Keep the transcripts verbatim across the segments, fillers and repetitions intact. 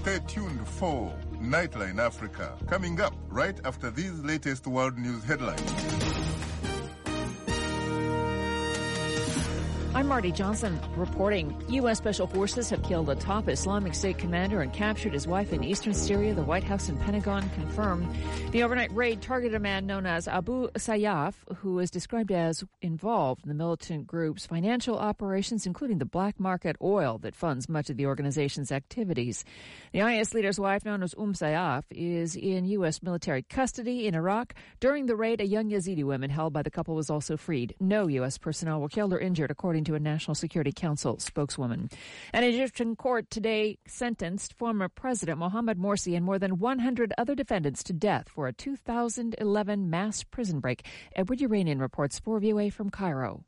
Stay tuned for Nightline Africa, coming up right after these latest world news headlines. I'm Marty Johnson reporting. U S. Special Forces have killed a top Islamic State commander and captured his wife in eastern Syria, the White House and Pentagon confirmed. The overnight raid targeted a man known as Abu Sayyaf, who is described as involved in the militant group's financial operations, including the black market oil that funds much of the organization's activities. The I S leader's wife, known as Umm Sayyaf, is in U S military custody in Iraq. During the raid, a young Yazidi woman held by the couple was also freed. No U S personnel were killed or injured, according to a National Security Council spokeswoman. An Egyptian court today sentenced former President Mohamed Morsi and more than one hundred other defendants to death for a two thousand eleven mass prison break. Edward Uranian reports for V O A from Cairo.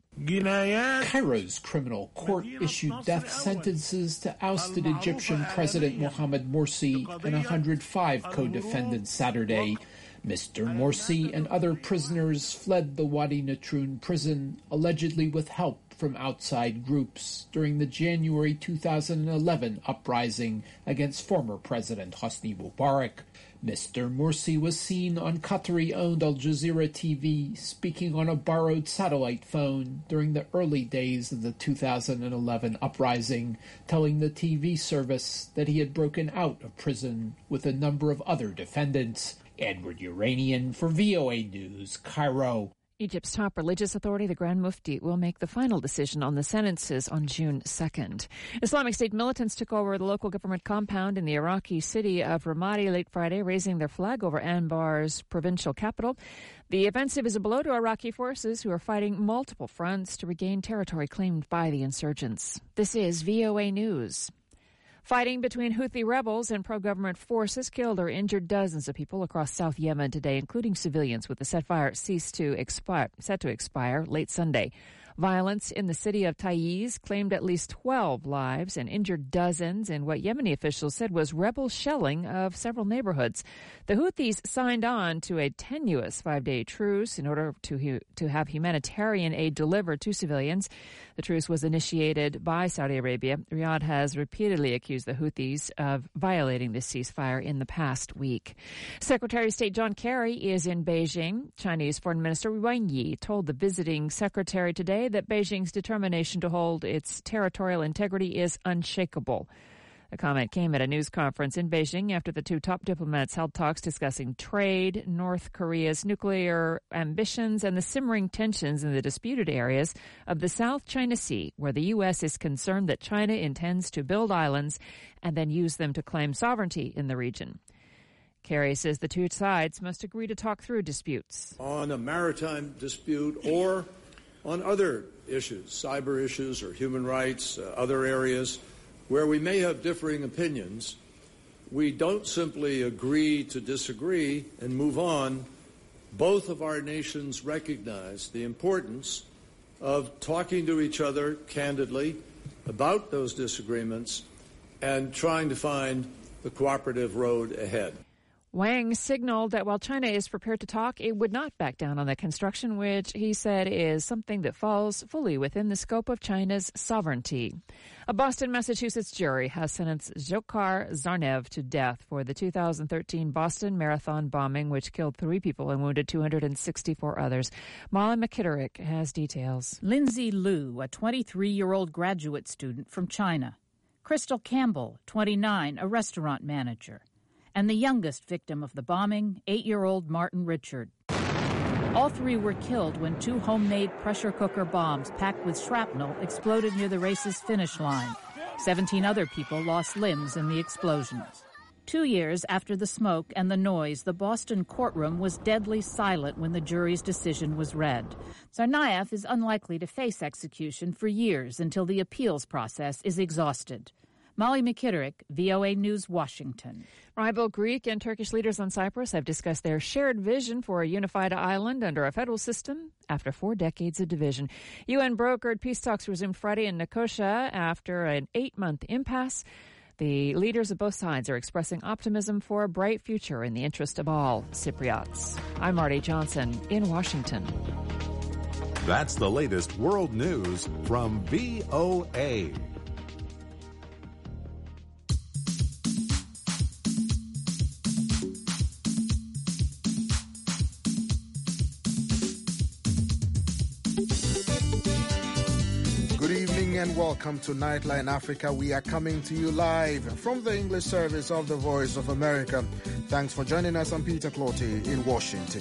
Cairo's criminal court issued death sentences to ousted Egyptian President Mohamed Morsi and one hundred five co-defendants Saturday. Mister Morsi and other prisoners fled the Wadi Natrun prison, allegedly with help from outside groups during the January two thousand eleven uprising against former President Hosni Mubarak. Mister Morsi was seen on Qatari-owned Al Jazeera T V speaking on a borrowed satellite phone during the early days of the two thousand eleven uprising, telling the T V service that he had broken out of prison with a number of other defendants. Edward Uranian for V O A News, Cairo. Egypt's top religious authority, the Grand Mufti, will make the final decision on the sentences on June second. Islamic State militants took over the local government compound in the Iraqi city of Ramadi late Friday, raising their flag over Anbar's provincial capital. The offensive is a blow to Iraqi forces who are fighting multiple fronts to regain territory claimed by the insurgents. This is V O A News. Fighting between Houthi rebels and pro-government forces killed or injured dozens of people across South Yemen today, including civilians, with the ceasefire ceased to expire, set to expire late Sunday. Violence in the city of Taiz claimed at least twelve lives and injured dozens in what Yemeni officials said was rebel shelling of several neighborhoods. The Houthis signed on to a tenuous five-day truce in order to to have humanitarian aid delivered to civilians. The truce was initiated by Saudi Arabia. Riyadh has repeatedly accused the Houthis of violating this ceasefire in the past week. Secretary of State John Kerry is in Beijing. Chinese Foreign Minister Wang Yi told the visiting secretary today that Beijing's determination to hold its territorial integrity is unshakable. The comment came at a news conference in Beijing after the two top diplomats held talks discussing trade, North Korea's nuclear ambitions, and the simmering tensions in the disputed areas of the South China Sea, where the U S is concerned that China intends to build islands and then use them to claim sovereignty in the region. Kerry says the two sides must agree to talk through disputes. On a maritime dispute or on other issues, cyber issues or human rights, uh, other areas where we may have differing opinions, we don't simply agree to disagree and move on. Both of our nations recognize the importance of talking to each other candidly about those disagreements and trying to find the cooperative road ahead. Wang signaled that while China is prepared to talk, it would not back down on the construction, which he said is something that falls fully within the scope of China's sovereignty. A Boston, Massachusetts jury has sentenced Dzhokhar Zarnev to death for the two thousand thirteen Boston Marathon bombing, which killed three people and wounded two hundred sixty-four others. Molly McKitterick has details. Lindsay Liu, a twenty-three-year-old graduate student from China. Crystal Campbell, twenty-nine, a restaurant manager. And the youngest victim of the bombing, eight-year-old Martin Richard. All three were killed when two homemade pressure cooker bombs packed with shrapnel exploded near the race's finish line. Seventeen other people lost limbs in the explosions. Two years after the smoke and the noise, the Boston courtroom was deadly silent when the jury's decision was read. Tsarnaev is unlikely to face execution for years until the appeals process is exhausted. Molly McKitterick, V O A News, Washington. Rival Greek and Turkish leaders on Cyprus have discussed their shared vision for a unified island under a federal system after four decades of division. U N-brokered peace talks resumed Friday in Nicosia after an eight-month impasse. The leaders of both sides are expressing optimism for a bright future in the interest of all Cypriots. I'm Marty Johnson in Washington. That's the latest world news from V O A. evening and welcome to Nightline Africa. We are coming to you live from the English service of the Voice of America. Thanks for joining us. I'm Peter Clotty in Washington.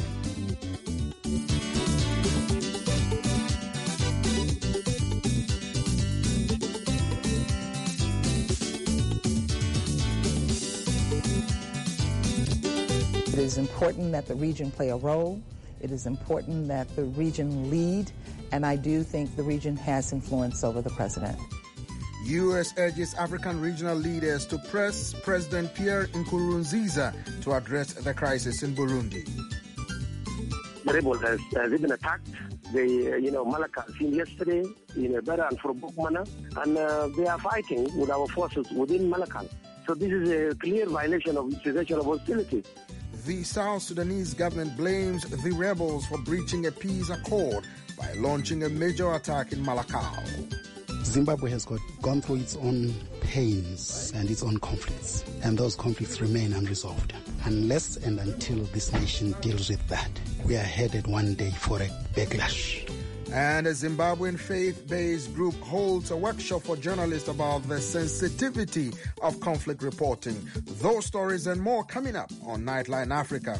It is important that the region play a role. It is important that the region lead, and I do think the region has influence over the president. U S urges African regional leaders to press President Pierre Nkurunziza to address the crisis in Burundi. The rebels has, has been attacked. They, uh, you know, Malaka seen yesterday in a better and forbidden manner, and uh, they are fighting with our forces within Malaka. So this is a clear violation of the cessation of hostility. The South Sudanese government blames the rebels for breaching a peace accord by launching a major attack in Malakal. Zimbabwe has got, gone through its own pains and its own conflicts, and those conflicts remain unresolved. Unless and until this nation deals with that, we are headed one day for a backlash. And a Zimbabwean faith-based group holds a workshop for journalists about the sensitivity of conflict reporting. Those stories and more coming up on Nightline Africa.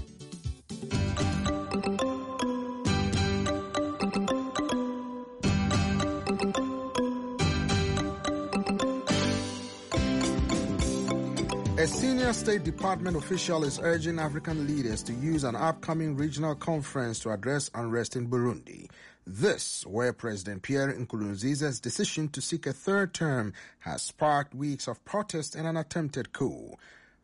A senior State Department official is urging African leaders to use an upcoming regional conference to address unrest in Burundi. This, where President Pierre Nkurunziza's decision to seek a third term has sparked weeks of protest and an attempted coup.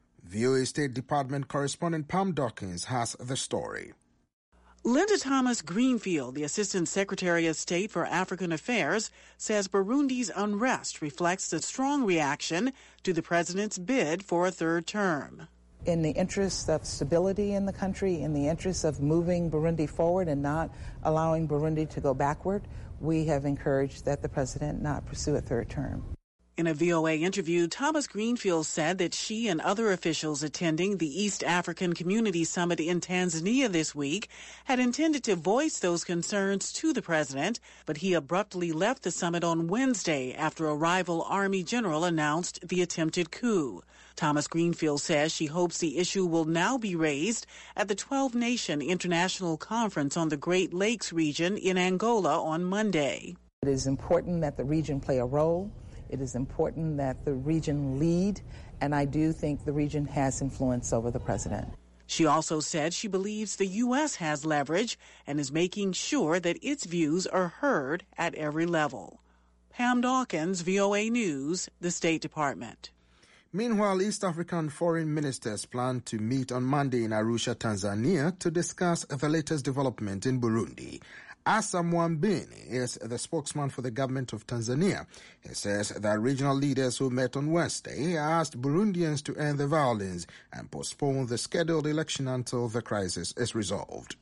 V O A State Department correspondent Pam Dawkins has the story. Linda Thomas Greenfield, the Assistant Secretary of State for African Affairs, says Burundi's unrest reflects a strong reaction to the president's bid for a third term. In the interest of stability in the country, in the interest of moving Burundi forward and not allowing Burundi to go backward, we have encouraged that the president not pursue a third term. In a V O A interview, Thomas Greenfield said that she and other officials attending the East African Community Summit in Tanzania this week had intended to voice those concerns to the president, but he abruptly left the summit on Wednesday after a rival army general announced the attempted coup. Thomas Greenfield says she hopes the issue will now be raised at the twelve-nation International Conference on the Great Lakes region in Angola on Monday. It is important that the region play a role. It is important that the region lead, and I do think the region has influence over the president. She also said she believes the U S has leverage and is making sure that its views are heard at every level. Pam Dawkins, V O A News, the State Department. Meanwhile, East African foreign ministers plan to meet on Monday in Arusha, Tanzania, to discuss the latest development in Burundi. Asa Mwambini is the spokesman for the government of Tanzania. He says that regional leaders who met on Wednesday asked Burundians to end the violence and postpone the scheduled election until the crisis is resolved.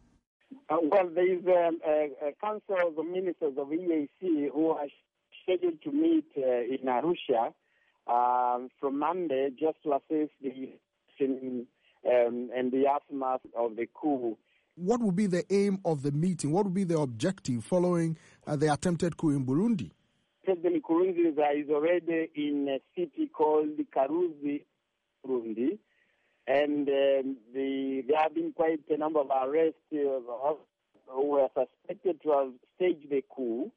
Uh, well, there is um, a, a council of ministers of E A C who are scheduled to meet uh, in Arusha um, from Monday, just to assess the election um, and the aftermath of the coup. What would be the aim of the meeting? What would be the objective following uh, the attempted coup in Burundi? President Nkurunziza is already in a city called Karuzi, Burundi, and um, the, there have been quite a number of arrests uh, who were suspected to have staged the coup.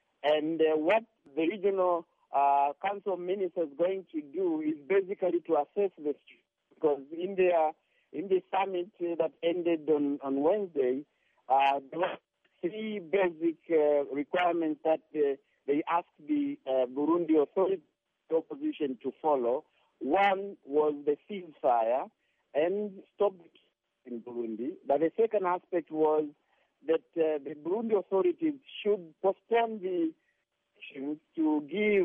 And uh, what the regional uh, council minister is going to do is basically to assess the situation, because in their In the summit uh, that ended on, on Wednesday, uh, there were three basic uh, requirements that uh, they asked the uh, Burundi authority, the opposition, to follow. One was the ceasefire and stop in Burundi. But the second aspect was that uh, the Burundi authorities should postpone the elections to give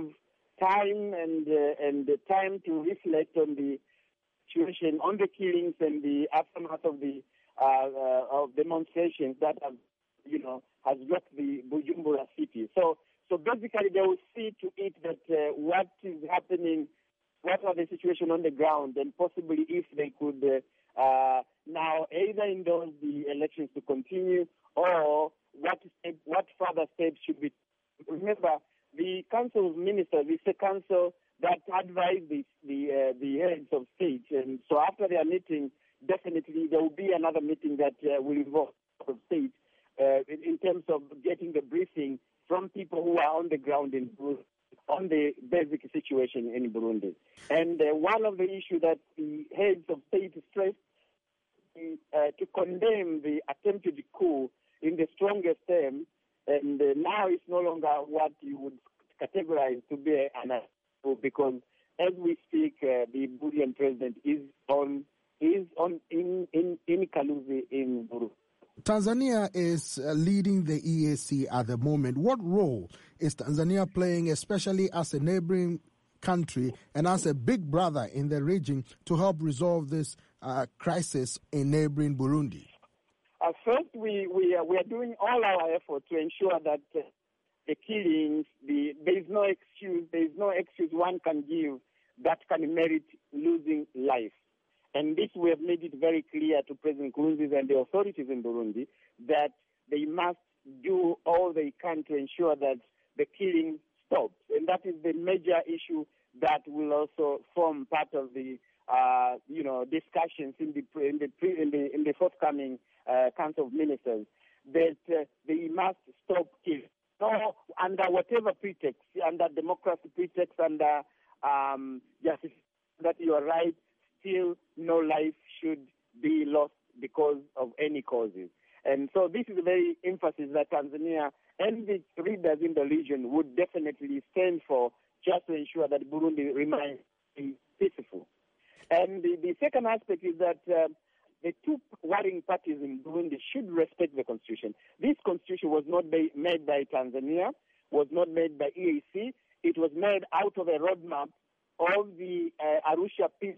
time and uh, and the time to reflect on the situation, on the killings and the aftermath of the uh, uh, of demonstrations that have, you know, has rocked the Bujumbura city. So, so basically, they will see to it that uh, what is happening, what are the situation on the ground, and possibly if they could uh, uh, now either endorse the elections to continue or what step, what further steps should be. Remember, the Council of Ministers is a council that advised the the, uh, the heads of state, and so after their meeting, definitely there will be another meeting that uh, will involve the state uh, in, in terms of getting the briefing from people who are on the ground in Burundi on the basic situation in Burundi. And uh, one of the issues that the heads of state stressed is uh, to condemn the attempted coup in the strongest terms, and uh, now it's no longer what you would categorize to be an coup, because as we speak, uh, the Burundian president is on is on in in in Kaluzi in Burundi. Tanzania is uh, leading the E A C at the moment. What role is Tanzania playing, especially as a neighboring country and as a big brother in the region, to help resolve this uh, crisis in neighboring Burundi? Uh, first, we we are, we are doing all our efforts to ensure that uh, the killings, the there is no excuse, there is no excuse one can give that can merit losing life. And this we have made it very clear to President Nkurunziza and the authorities in Burundi that they must do all they can to ensure that the killing stops. And that is the major issue that will also form part of the, uh, you know, discussions in the in the in the, in the forthcoming uh, Council of Ministers. That uh, they must stop killing. No, under whatever pretext, under democracy pretext, under um, justice, that you are right. Still, no life should be lost because of any causes. And so this is a very emphasis that Tanzania and the leaders in the region would definitely stand for, just to ensure that Burundi remains peaceful. And the, the second aspect is that uh, the two warring parties in Burundi should respect the constitution. This constitution was not ba- made by Tanzania, was not made by E A C. It was made out of a roadmap of the uh, Arusha Peace,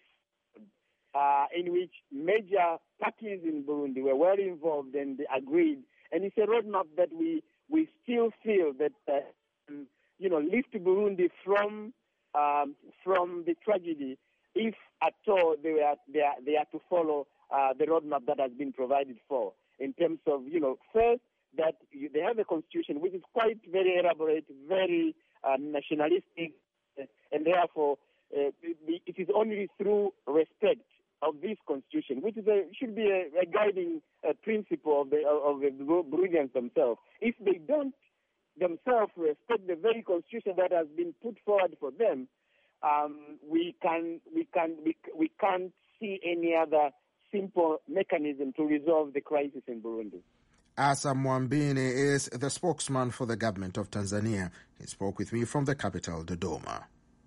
Uh, in which major parties in Burundi were well involved and agreed. And it's a roadmap that we, we still feel that, uh, you know, lift Burundi from um, from the tragedy, if at all they are, they are, they are to follow uh, the roadmap that has been provided for, in terms of, you know, first, that you, they have a constitution which is quite very elaborate, very uh, nationalistic, and therefore uh, it is only through respect of this constitution, which is a, should be a, a guiding uh, principle of the of the Burundians themselves. If they don't themselves respect the very constitution that has been put forward for them, um, we can we can we, we can't see any other simple mechanism to resolve the crisis in Burundi. Asa Mwambini is the spokesman for the government of Tanzania. He spoke with me from the capital, Dodoma.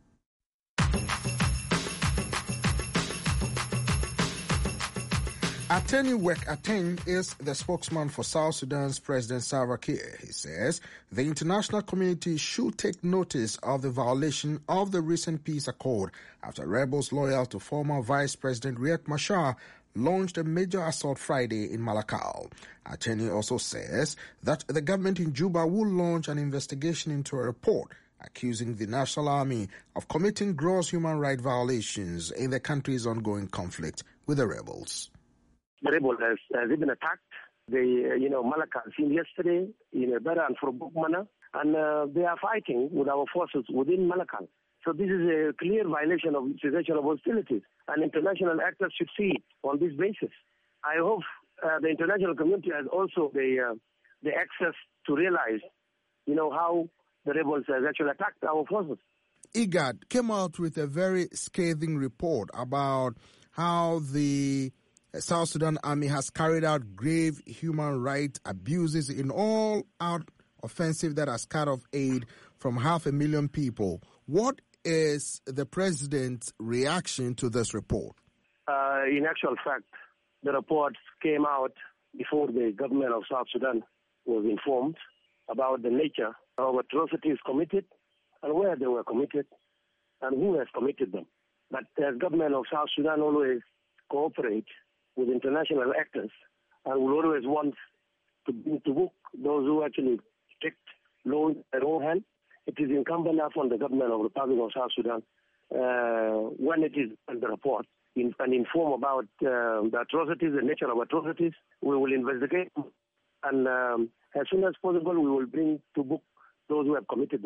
Ateni Wek Ateng is the spokesman for South Sudan's President Salva Kiir. He says the international community should take notice of the violation of the recent peace accord after rebels loyal to former Vice President Riek Machar launched a major assault Friday in Malakal. Ateni also says that the government in Juba will launch an investigation into a report accusing the National Army of committing gross human rights violations in the country's ongoing conflict with the rebels. The rebel has, has even attacked the, uh, you know, Malakal scene yesterday in a better and forbook manner, and uh, they are fighting with our forces within Malakal. So this is a clear violation of cessation of hostilities, and international actors should see it on this basis. I hope uh, the international community has also the uh, the access to realize, you know, how the rebels have actually attacked our forces. IGAD came out with a very scathing report about how the South Sudan Army has carried out grave human rights abuses in all-out offensive that has cut off aid from half a million people. What is the president's reaction to this report? Uh, in actual fact, the report came out before the government of South Sudan was informed about the nature of atrocities committed and where they were committed and who has committed them. But the government of South Sudan always cooperate with international actors and will always want to bring to book those who actually take law in their own hand. It is incumbent upon the government of the Republic of South Sudan, uh, when it is in the report, in, and inform about uh, the atrocities, the nature of atrocities. We will investigate, and um, as soon as possible, we will bring to book those who have committed them.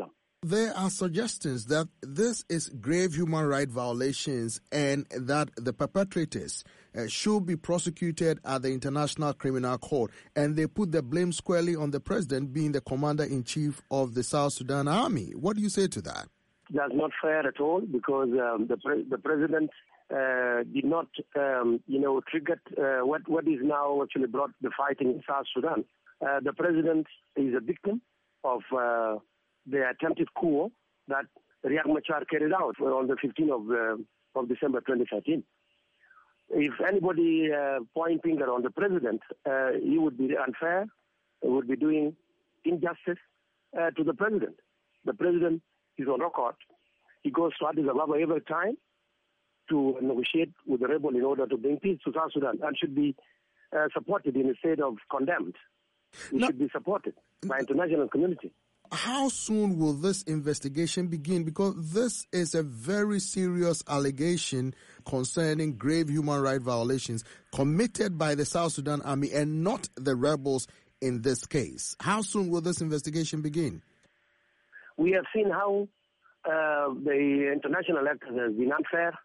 There are suggestions that this is grave human rights violations and that the perpetrators uh, should be prosecuted at the International Criminal Court, and they put the blame squarely on the president being the commander-in-chief of the South Sudan Army. What do you say to that? That's not fair at all, because um, the pre- the president uh, did not, um, you know, trigger uh, what what is now actually brought the fighting in South Sudan. Uh, the president is a victim of uh, the attempted coup that Riek Machar carried out on the fifteenth of, uh, of December twenty thirteen. If anybody uh, point finger on the president, uh, he would be unfair, he would be doing injustice uh, to the president. The president is on record. He goes to Addis Ababa every time to negotiate with the rebel in order to bring peace to South Sudan, and should be uh, supported in a state of condemned. He no. should be supported by international community. How soon will this investigation begin? Because this is a very serious allegation concerning grave human rights violations committed by the South Sudan Army and not the rebels in this case. How soon will this investigation begin? We have seen how uh, the international actors have been unfair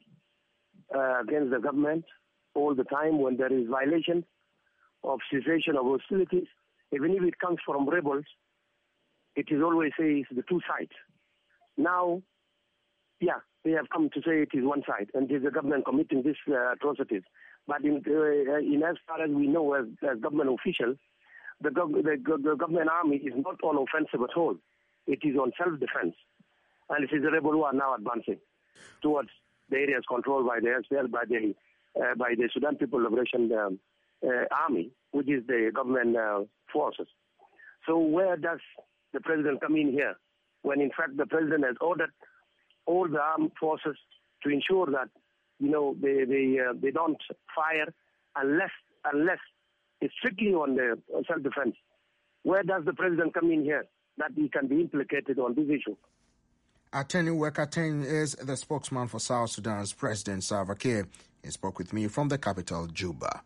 uh, against the government all the time when there is violation of cessation of hostilities. Even if it comes from rebels, it is always says the two sides. Now, yeah, they have come to say it is one side, and it is the government committing these uh, atrocities. But in, uh, in as far as we know as, as government officials, the, gov- the, the government army is not on offensive at all. It is on self-defense. And it is the rebels who are now advancing towards the areas controlled by the S P L, by the, uh, by the Sudan People Liberation um, uh, Army, which is the government uh, forces. So where does the president come in here, when in fact the president has ordered all the armed forces to ensure that, you know, they they uh, they don't fire unless unless it's strictly on the self-defense? Where does the president come in here that he can be implicated on this issue? Ateni Wekateng is the spokesman for South Sudan's President Salva Kiir. He spoke with me from the capital, Juba.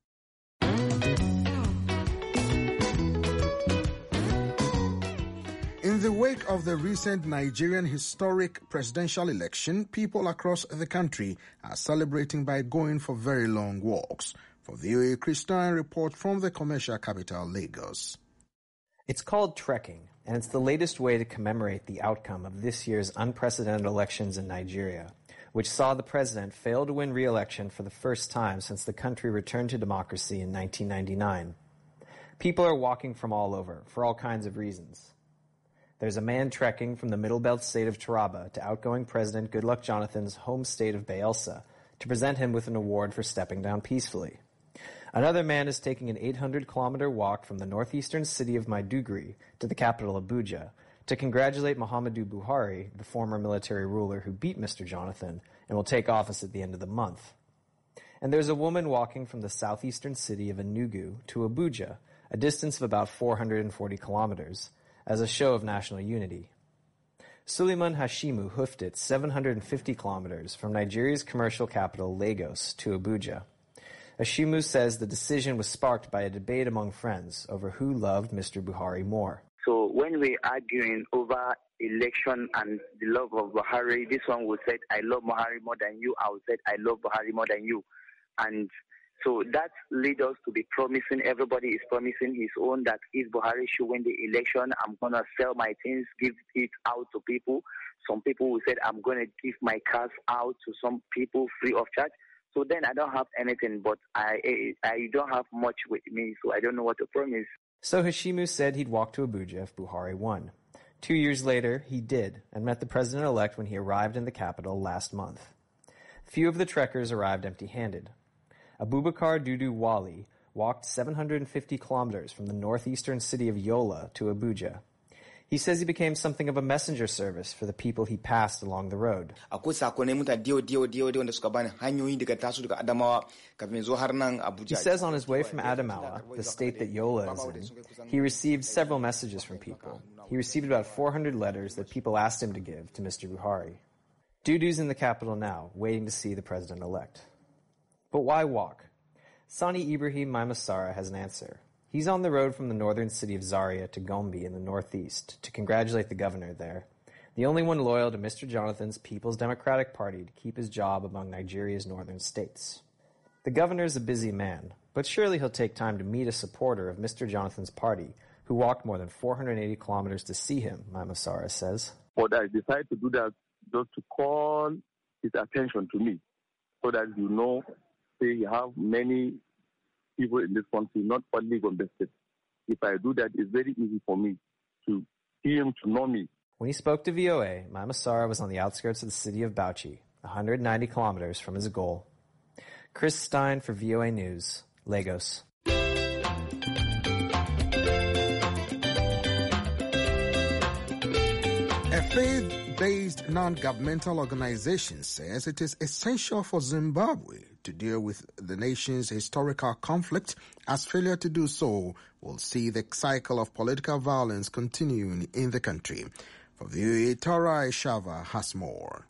In the wake of the recent Nigerian historic presidential election, people across the country are celebrating by going for very long walks. For V O A, Christian report from the commercial capital, Lagos. It's called trekking, and it's the latest way to commemorate the outcome of this year's unprecedented elections in Nigeria, which saw the president fail to win re-election for the first time since the country returned to democracy in nineteen ninety-nine. People are walking from all over, for all kinds of reasons. There's a man trekking from the Middle Belt state of Taraba to outgoing President Goodluck Jonathan's home state of Bayelsa to present him with an award for stepping down peacefully. Another man is taking an eight hundred kilometer walk from the northeastern city of Maiduguri to the capital Abuja to congratulate Muhammadu Buhari, the former military ruler who beat Mister Jonathan and will take office at the end of the month. And there's a woman walking from the southeastern city of Enugu to Abuja, a distance of about four hundred forty kilometers, as a show of national unity. Suleiman Hashimu hoofed it seven hundred fifty kilometers from Nigeria's commercial capital, Lagos, to Abuja. Hashimu says the decision was sparked by a debate among friends over who loved Mister Buhari more. So when we're arguing over election and the love of Buhari, this one will say, I love Buhari more than you. I will say, I love Buhari more than you. And so that leads us to be promising, everybody is promising his own, that if Buhari should win the election, I'm going to sell my things, give it out to people. Some people will say, I'm going to give my cars out to some people free of charge. So then I don't have anything, but I I don't have much with me, so I don't know what to promise. So Hashimu said he'd walk to Abuja if Buhari won. Two years later, he did, and met the president-elect when he arrived in the capital last month. Few of the trekkers arrived empty-handed. Abubakar Dudu Wali walked seven hundred fifty kilometers from the northeastern city of Yola to Abuja. He says he became something of a messenger service for the people he passed along the road. He says on his way from Adamawa, the state that Yola is in, he received several messages from people. He received about four hundred letters that people asked him to give to Mister Buhari. Dudu's in the capital now, waiting to see the president-elect. But why walk? Sani Ibrahim Maimasara has an answer. He's on the road from the northern city of Zaria to Gombe in the northeast to congratulate the governor there. the only one loyal to Mister Jonathan's People's Democratic Party to keep his job among Nigeria's northern states. The governor is a busy man, but surely he'll take time to meet a supporter of Mister Jonathan's party who walked more than four hundred eighty kilometers to see him, Maimasara says. But I decided to do that just to call his attention to me so that you know, say you have many people in this country, not only Gombe State. If I do that, it's very easy for me to see him, to know me. When he spoke to V O A, Maimasara was on the outskirts of the city of Bauchi, one hundred ninety kilometers from his goal. Chris Stein for V O A News, Lagos. A faith-based non-governmental organization says it is essential for Zimbabwe to deal with the nation's historical conflict, as failure to do so will see the cycle of political violence continuing in the country. For V O A, Tara Shava has more.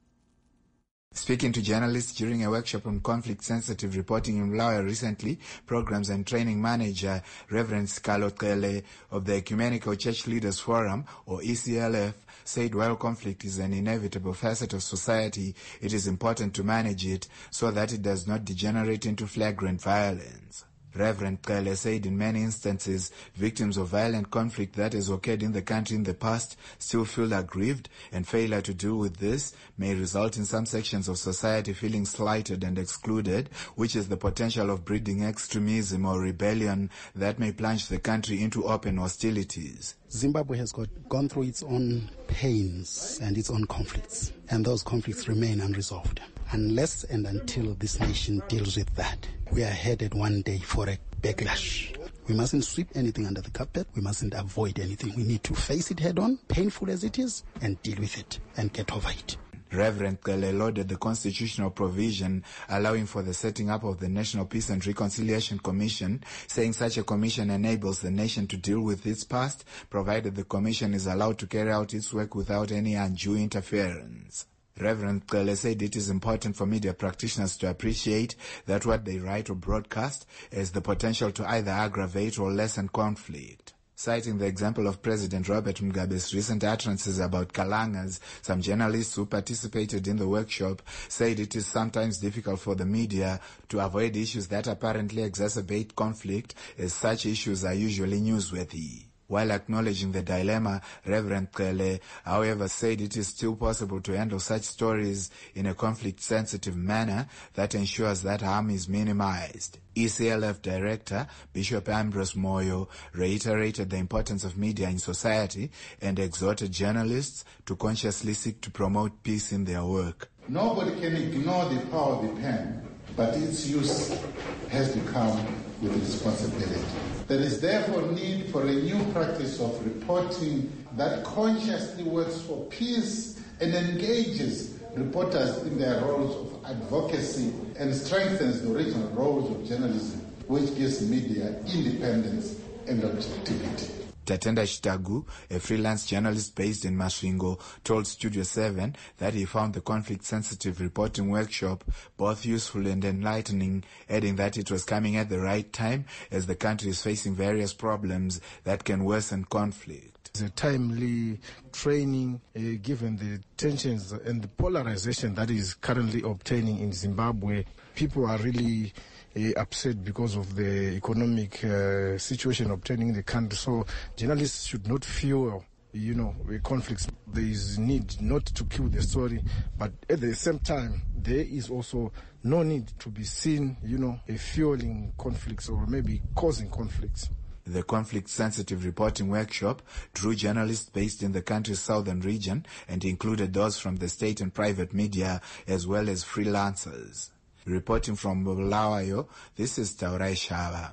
Speaking to journalists during a workshop on conflict-sensitive reporting in Mlawa recently, Programs and Training Manager Reverend Skalo Kele of the Ecumenical Church Leaders Forum, or E C L F, said while conflict is an inevitable facet of society, it is important to manage it so that it does not degenerate into flagrant violence. Reverend Kele said in many instances, victims of violent conflict that has occurred in the country in the past still feel aggrieved, and failure to deal with this may result in some sections of society feeling slighted and excluded, which is the potential of breeding extremism or rebellion that may plunge the country into open hostilities. Zimbabwe has got, gone through its own pains and its own conflicts, and those conflicts remain unresolved. Unless and until this nation deals with that, we are headed one day for a backlash. We mustn't sweep anything under the carpet. We mustn't avoid anything. We need to face it head on, painful as it is, and deal with it and get over it. Reverend Kele lauded the constitutional provision allowing for the setting up of the National Peace and Reconciliation Commission, saying such a commission enables the nation to deal with its past, provided the commission is allowed to carry out its work without any undue interference. Reverend Kele said it is important for media practitioners to appreciate that what they write or broadcast has the potential to either aggravate or lessen conflict. Citing the example of President Robert Mugabe's recent utterances about Kalangas, some journalists who participated in the workshop said it is sometimes difficult for the media to avoid issues that apparently exacerbate conflict, as such issues are usually newsworthy. While acknowledging the dilemma, Reverend Kele, however, said it is still possible to handle such stories in a conflict-sensitive manner that ensures that harm is minimized. E C L F Director Bishop Ambrose Moyo reiterated the importance of media in society and exhorted journalists to consciously seek to promote peace in their work. Nobody can ignore the power of the pen, but its use has to come with responsibility. There is therefore need for a new practice of reporting that consciously works for peace and engages reporters in their roles of advocacy and strengthens the original roles of journalism, which gives media independence and objectivity. Tatenda Shitagu, a freelance journalist based in Masvingo, told Studio seven that he found the conflict-sensitive reporting workshop both useful and enlightening, adding that it was coming at the right time as the country is facing various problems that can worsen conflict. It's a timely training uh, given the tensions and the polarization that is currently obtaining in Zimbabwe. People are really Uh, upset because of the economic uh, situation obtaining in the country. So journalists should not fuel, you know, conflicts. There is need not to kill the story, but at the same time, there is also no need to be seen, you know, uh, fueling conflicts or maybe causing conflicts. The conflict-sensitive reporting workshop drew journalists based in the country's southern region and included those from the state and private media as well as freelancers. Reporting from Bulawayo, this is Taurai Shava.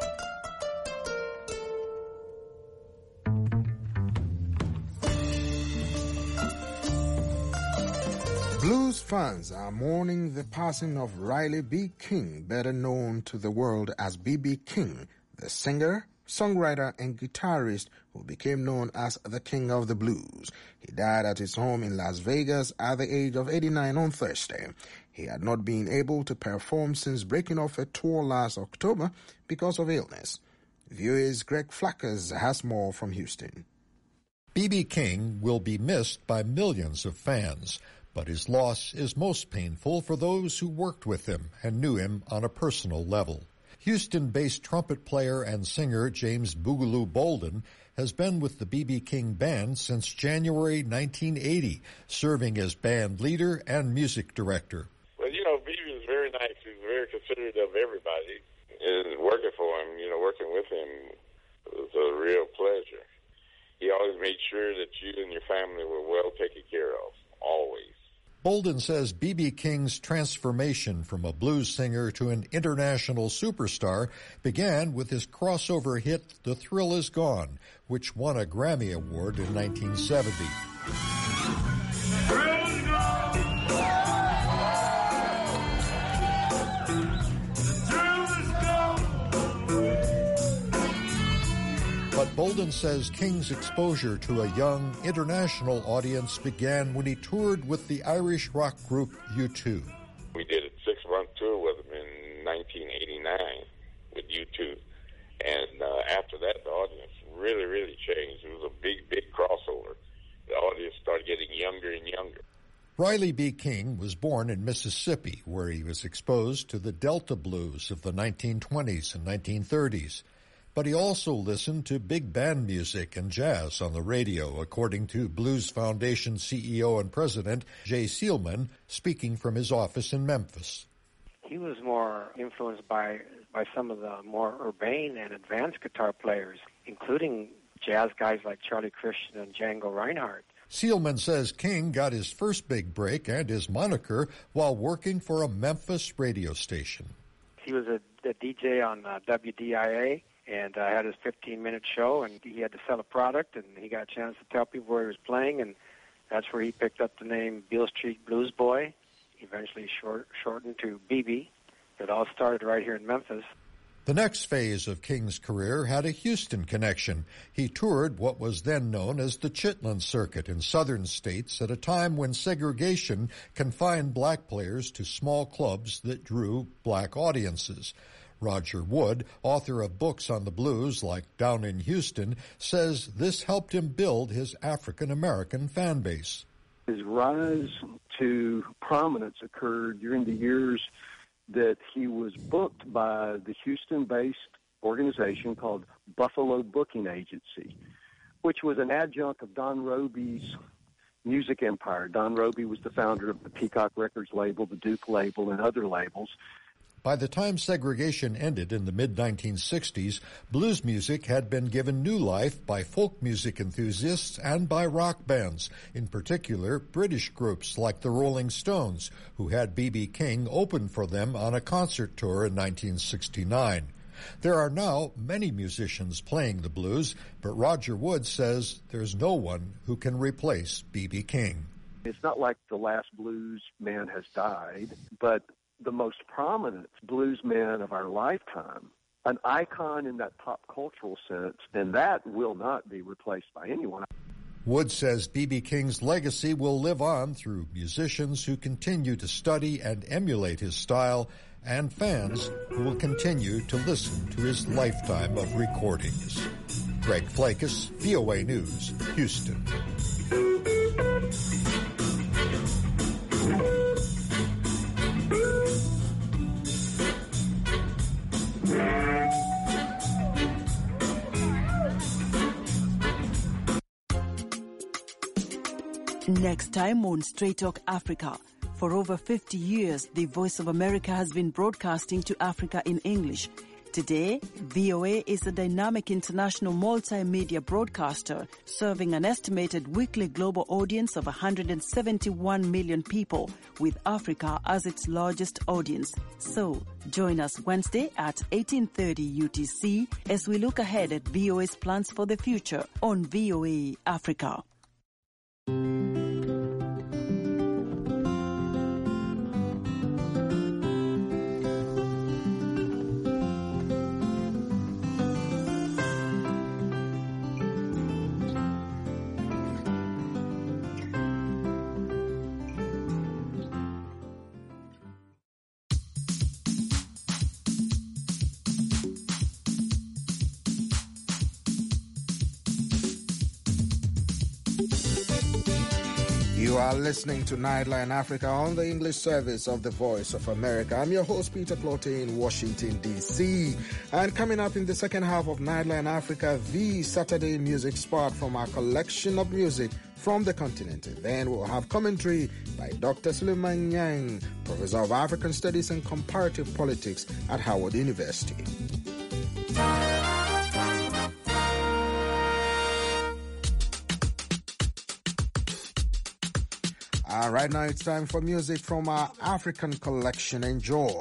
Blues fans are mourning the passing of Riley B. King, better known to the world as B B. King, the singer, songwriter, and guitarist who became known as the King of the Blues. He died at his home in Las Vegas at the age of eighty-nine on Thursday. He had not been able to perform since breaking off a tour last October because of illness. V O A's Greg Flackers has more from Houston. B B. King will be missed by millions of fans, but his loss is most painful for those who worked with him and knew him on a personal level. Houston-based trumpet player and singer James Boogaloo Bolden has been with the B B. King Band since January nineteen eighty, serving as band leader and music director. Well, you know, B B was very nice. He was very considerate of everybody. And working for him, you know, working with him was a real pleasure. He always made sure that you and your family were well taken care of, always. Bolden says B B. King's transformation from a blues singer to an international superstar began with his crossover hit The Thrill Is Gone, which won a Grammy Award in nineteen seventy. But Bolden says King's exposure to a young international audience began when he toured with the Irish rock group U two. We did a six-month tour with him in nineteen eighty-nine with U two. And uh, after that, the audience really, really changed. It was a big, big crossover. The audience started getting younger and younger. Riley B. King was born in Mississippi, where he was exposed to the Delta blues of the nineteen twenties and nineteen thirties. But he also listened to big band music and jazz on the radio, according to Blues Foundation C E O and President Jay Seelman, speaking from his office in Memphis. He was more influenced by, by some of the more urbane and advanced guitar players, including jazz guys like Charlie Christian and Django Reinhardt. Seelman says King got his first big break and his moniker while working for a Memphis radio station. He was a, a D J on uh, W D I A. And I uh, had his fifteen-minute show, and he had to sell a product, and he got a chance to tell people where he was playing, and that's where he picked up the name Beale Street Blues Boy, eventually short, shortened to B B. It all started right here in Memphis. The next phase of King's career had a Houston connection. He toured what was then known as the Chitlin Circuit in southern states at a time when segregation confined black players to small clubs that drew black audiences. Roger Wood, author of books on the blues like Down in Houston, says this helped him build his African-American fan base. His rise to prominence occurred during the years that he was booked by the Houston-based organization called Buffalo Booking Agency, which was an adjunct of Don Robey's music empire. Don Robey was the founder of the Peacock Records label, the Duke label, and other labels. By the time segregation ended in the mid nineteen sixties, blues music had been given new life by folk music enthusiasts and by rock bands, in particular British groups like the Rolling Stones, who had B B. King open for them on a concert tour in nineteen sixty-nine. There are now many musicians playing the blues, but Roger Wood says there's no one who can replace B B. King. It's not like the last blues man has died, but the most prominent blues man of our lifetime, an icon in that pop cultural sense, and that will not be replaced by anyone. Wood says B B. King's legacy will live on through musicians who continue to study and emulate his style and fans who will continue to listen to his lifetime of recordings. Greg Flakus, V O A News, Houston. Next time on Straight Talk Africa. For over fifty years, the Voice of America has been broadcasting to Africa in English. Today, V O A is a dynamic international multimedia broadcaster serving an estimated weekly global audience of one hundred seventy-one million people, with Africa as its largest audience. So, join us Wednesday at eighteen thirty U T C as we look ahead at V O A's plans for the future on V O A Africa. You are listening to Nightline Africa on the English service of the Voice of America. I'm your host, Peter Clote in Washington, D C And coming up in the second half of Nightline Africa, the Saturday music spot from our collection of music from the continent. And then we'll have commentary by Doctor Suleiman Yang, Professor of African Studies and Comparative Politics at Howard University. Uh, right now it's time for music from our African collection. Enjoy.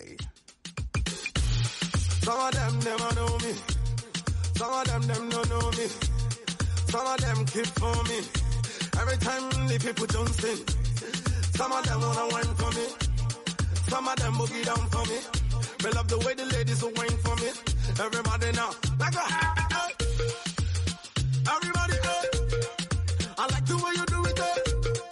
Some of them never know me. Some of them, them don't know me. Some of them keep for me. Every time the people jump in. Some of them wanna wine for me. Some of them boogie down for me. Me love the way the ladies will wine for me. Everybody now, like a hey. Everybody, hey. I like the way you do it, hey.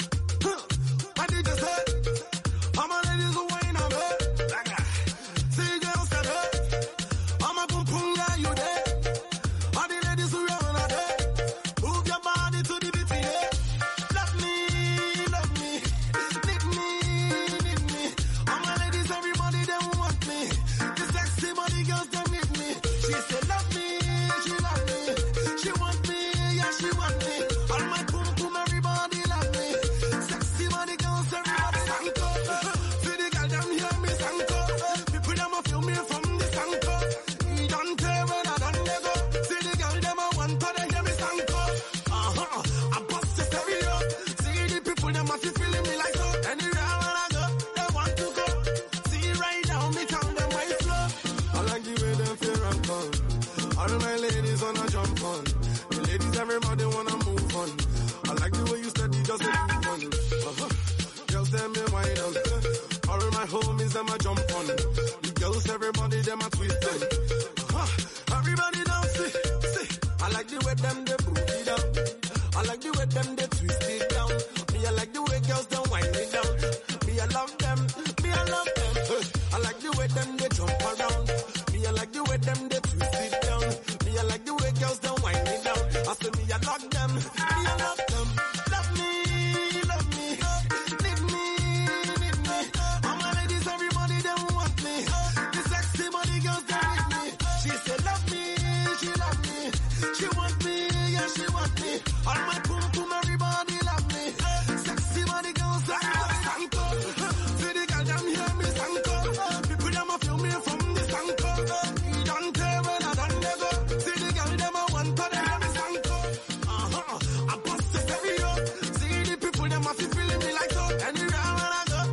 Homies, them a jump on. The girls, everybody, them a twist on. Uh-huh. Everybody down, see, see. I like the way them, they put it down. I like the way them, they twist it down. Me, I like the way girls, don't wind it down. Me, I love them. Me, I love them. Hey. I like the way them, they jump around. Me, I like the way them, they twist it down. Me, I like the way girls, don't wind it down. I say, me, I love them. Me, I love them. Love me, love me. Need me, need me. All my ladies, everybody, them want me. The sexy body girls, they with me. She said, love me, she love me. She want me, yeah, she want me. All my pum pum, everybody love me. Sexy body girls, they sanko. See the girl, them hear me sanko. People, them a feel me from the sanko. Don't tell when I done they go. See the girl, them a want to them hear me sanko. Uh-huh, I bust the stereo. See the people, them a feel feeling me like so. Anywhere when I go,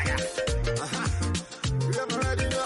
uh-huh. You ever ready now?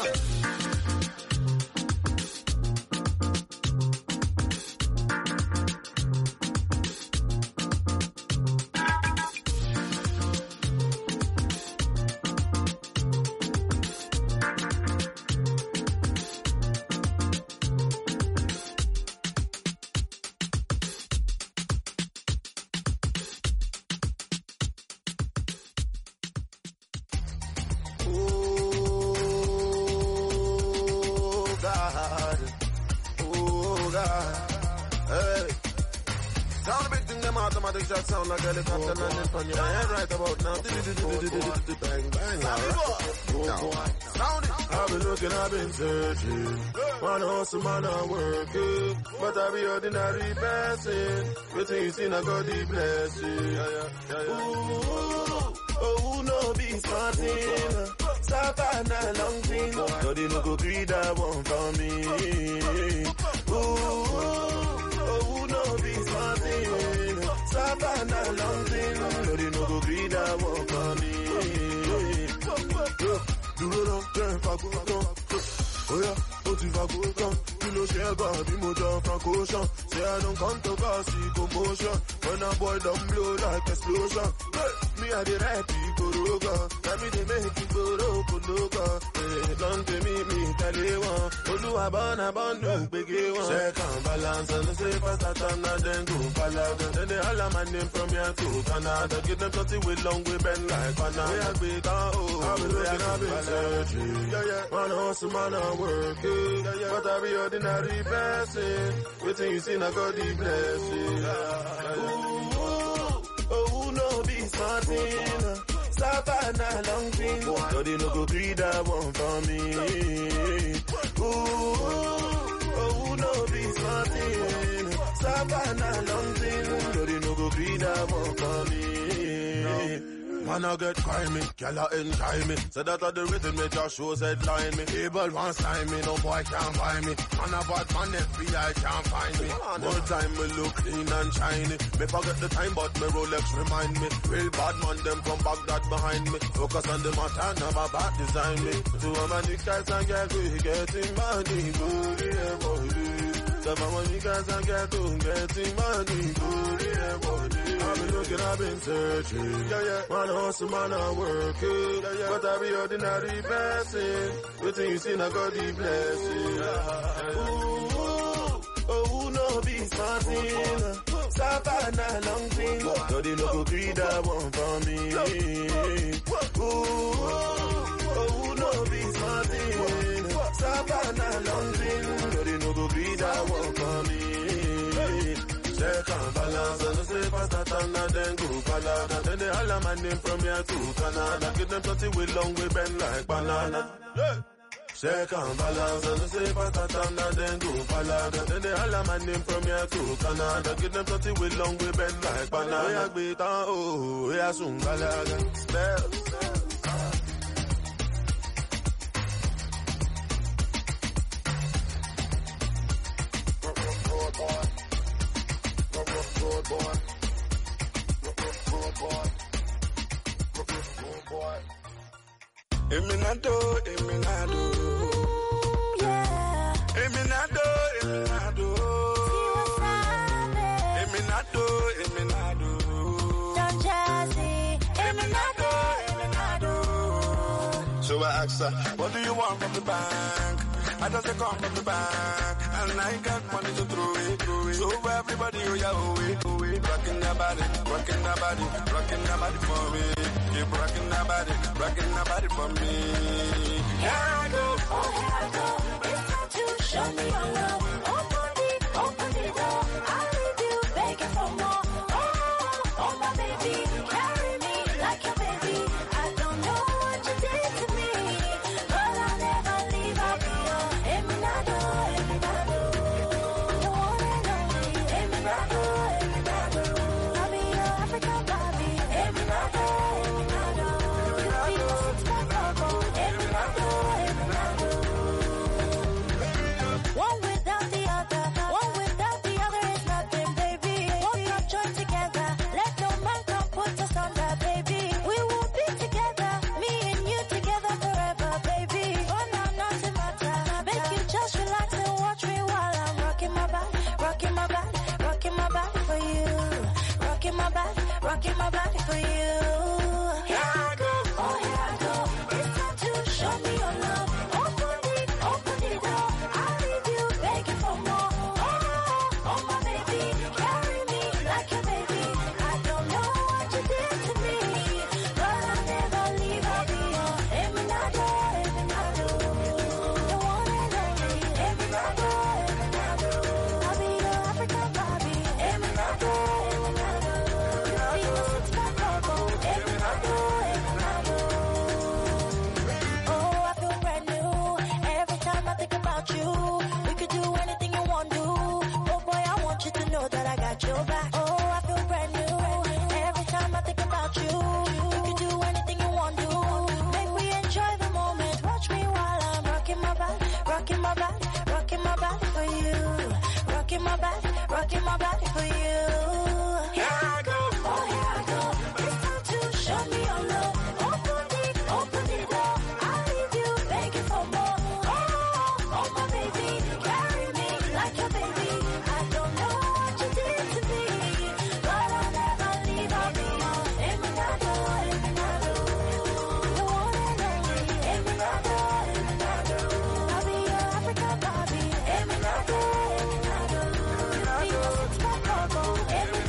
Oh God, oh God, hey. Sound a big thing, them automatic that sound like helicopter landing from your head right about now. Bang bang, alright. Sound it. I've been looking, I've been searching. Man hustle, man I work it, but I be ordinary person. Waiting you see, I got the blessing. Ooh, oh, no be smarting. Savannah long thing. No, they no go greed that one for me. Ooh, oh, no be smarting. Savannah long thing. No, they no go greed that one for me. Do it up, turn for good. Oh yeah, but if I go down, you know share God, the motor from ocean. Say I don't come to cause see commotion. When a boy don't blow like explosion. Hey, me I the right people, Roga. Tell me they make it go loco, loco. Hey, don't tell me, me tell you one. Olu abana, abana, big one. Second balance and the safest that I'm not then go palaga. Then they all my name from here to Canada. Give them something with long way bend like banana. We are big, oh, I've been looking, I've been searching. Yeah, yeah, man, hustle, man, I work it. Yeah, yeah, but I be ordinary person. Waiting you see, I got the blessing. Ooh, oh, no be smarting. Savannah long thing. So they no go greed that one for me. Ooh, oh, no be smarting. Savannah long thing. So they no go greed that one for me. Man, I get grimy, girl, I enjoy me. So that are the rhythm, me just shows headline me. Able one time me, no boy can't buy me. Man, a bad man, F B I can't find me. More time me look clean and shiny. Me forget the time, but me Rolex remind me. Real bad man, them come back that behind me. Focus on the matter, never bad design me. To a man, the guys and get we getting money, good, yeah, boy. So for my niggas I get to getting money, good, yeah, boy. I've been looking, I've been searching. Yeah, yeah. Man, hustle, man, I work it. Yeah, yeah. But I be ordinary blessing. The things in I got the blessing. Yeah. Ooh, oh, no be smarting. Savannah long thing. No, they no go greed that one for me. Ooh, oh, no be smarting. Savannah long thing. No, they no go greed that one for me. Check and balance and say faster than that, then go balada. Then they holla my name from here to Canada. Give them thirty with long way bend like banana. Yeah. Check and balance and say faster than that, then go balada. Then they holla my name from here to Canada. Give them thirty with long way bend like banana. Yeah, beat on oh, yeah, soon balaga. Spell, spell. Eminado, Eminado, yeah. Eminado, Eminado, Eminado, Eminado, Don Jazzy, Eminado, Eminado. So I asked her, what do you want from the bank? I just come from the bank, and I got money to throw it, throw it. So everybody, oh yeah, oh it, oh it, rocking that body, rocking that body, rocking that body for me. Keep rocking that body, rocking that body for me. Here I go, oh here I go. It's time to show me your love. Open the, open the door. I'll leave you begging for more. Oh, oh my baby, carry me like your baby. I don't know what you did to me, but I'll never leave. I'll be your Eminado, Eminado, the one and only Eminado, Eminado. I'll be your African Bobby, Eminado. One without the other, one without the other is nothing, baby. Both are joined together, let no man come put us under, baby. We will be together, me and you together forever, baby. For now, nothing matter. Make you just relax and watch me while I'm rocking my body, rocking my body, rocking my body for you. Rocking my body, rocking my body for you. Here I go, oh here I go. It's time to show me your love. Open the, open the door. I'll leave you begging for more. Oh, oh my baby, carry me like your baby. I don't know what you did to me, but I'll never leave. I'll be your Eminado, Eminado, the one and only Eminado, Eminado. I'll be your African Bobby, Eminado, Eminado. You'll be my six-pack Coco, Eminado, Eminado. Oh, I feel brand new every time I think about you. We could do anything you want to. Oh boy, I want you to know that I got your back. Oh, I feel brand new every time I think about you. We could do anything you want to. Make me enjoy the moment. Watch me while I'm rocking my body, rocking my body, rocking my body for you. Rocking my body, rocking my body for you. Here I go, oh here I go. It's time to show me your love. Open the, open the door. I'll leave you begging for more. Oh, oh my baby, carry me like your baby. I don't know what you did to me, but I'll never leave. I'll be your Eminado, Eminado, the one and only Eminado, Eminado. I'll be your African Bobby, Eminado, Eminado. You'll be my six-pack Coco, Eminado.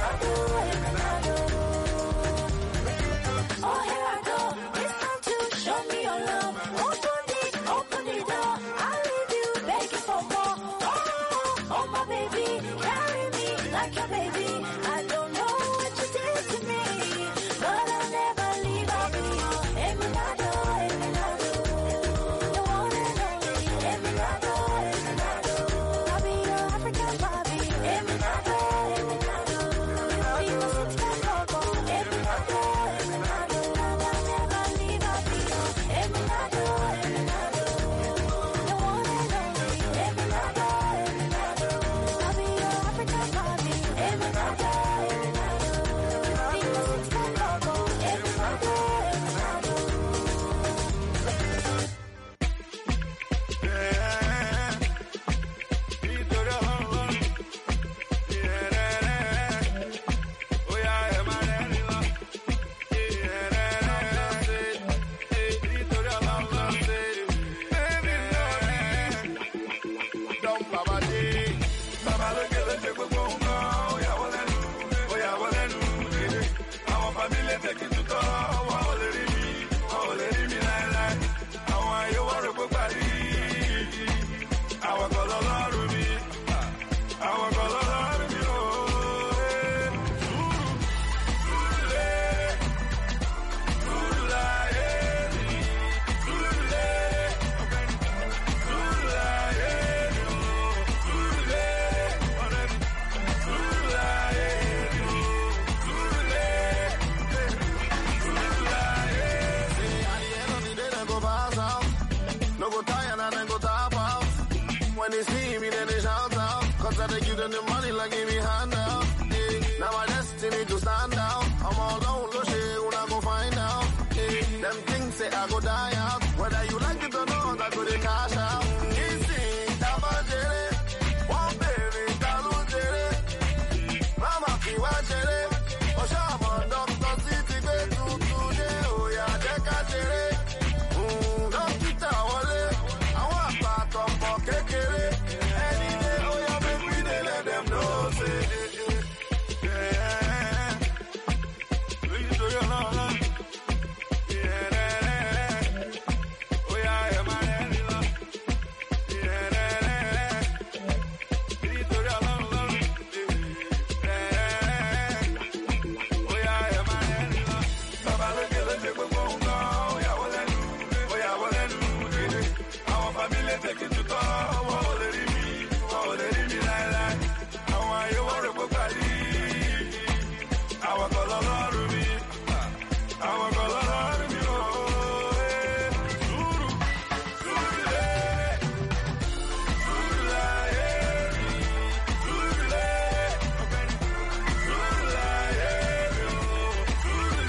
I they give them the money like give me hand out. Yeah. Now my destiny to stand out. I'm all alone, no shit, when I go find out. Yeah. Them things say I go die out. Whether you like it or not, I go to cash out. Easy, tabajere, one baby, talujere. Mama fi wajere, Oshama doctor city be tutude, oh yeah, deka jere. Mm, dokita wale, awa pato po kekere. Any day, oh yeah, make we dey let them know, say, yeah, yeah. Please do your love, yeah, yeah. Oh yeah, yeah, my daddy love, yeah, yeah. Please do your love, love, yeah. Oh yeah, yeah, my daddy love. Baba look at the people go on, oh yeah, what they do, oh yeah, what they do, yeah. Our family take it to go, oh they do me, oh they do me like that. How are you worry about body? Our color love me, our color love me, oh yeah. Zuru, Zuru, yeah. Zuru, yeah. Zuru, yeah. Zuru, yeah. Zuru,